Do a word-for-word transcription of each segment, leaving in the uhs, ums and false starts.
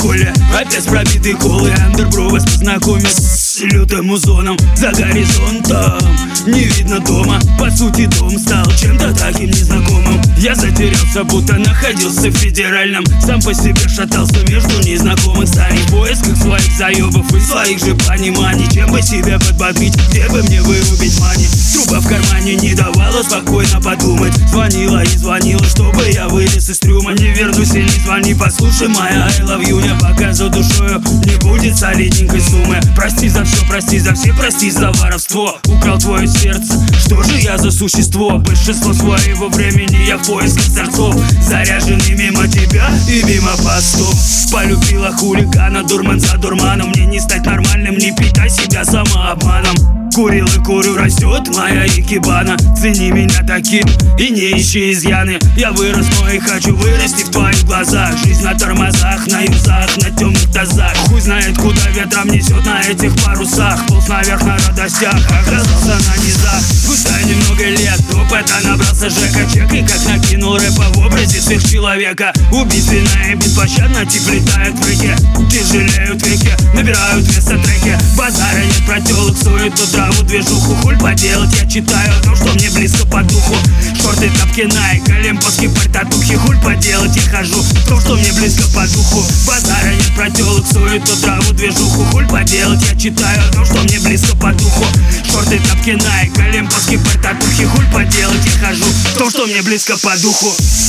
приколе. Опять пробитый колы, андербро вас познакомит с лютым музоном за горизонтом. Не видно дома, по сути дом стал чем-то таким незнакомым. Я затерялся, будто находился в федеральном. Сам по себе шатался между незнакомых зданий, в поисках своих заебов и своих же пониманий. Чем бы себя подбодрить, где бы мне вырубить мани? Труба в кармане не давала спокойно подумать. Звонила и звонила, чтобы я вылез из трюма. Не вернусь и не звони, послушай моя I love you. Не пока за душою не будет солидненькой суммы. Прости за все, прости за все, прости за воровство. Украл твое сердце, что же я за существо? Большинство своего времени я в поисках сорцов, заряженный мимо тебя и мимо постов. Полюбила хулигана, дурман за дурманом. Мне не стать нормальным, не питай себя самообманом. Курил и курю, растет моя икебана. Цени меня таким и не ищи изъяны. Я вырос, но и хочу вырасти в твоих глазах. Жизнь на тормозах, на юзах, на темных тазах. Хуй знает, куда ветром несет на этих парусах. Полз наверх на радостях, оказался на низах. Спустя немного лет опыта набрался Жека Чек. И как накинул рэпа в образе сверхчеловека. Убийственно и беспощадно тип летает в реке. Тяжелеют веки, набирают вес от треки. Базара нет, протелок суету, траву, движуху. Хуй поделать, я читаю то, что мне близко по духу. Шорты, тапки, Nike, олимпийские пальтатухи. Хуй поделать, я хожу то, что мне близко по духу. Базара нет, протелок суету, траву, движуху. Хуй поделать, я читаю то, что мне близко по духу. Шорты, тапки, Nike, олимпийские пальтатухи. Хуй поделать, я хожу то, что мне близко по духу.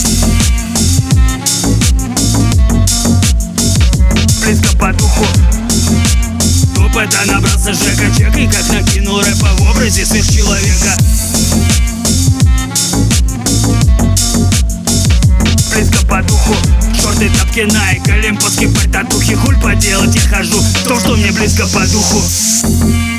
Близко по духу. Опыта набрался Жека Чек. И как накинул рэпа в образе сверхчеловека. Близко по духу. Шорты, тапки, Nike, олимпийские пальтатухи. Хуй поделать, я хожу то, что мне близко по духу.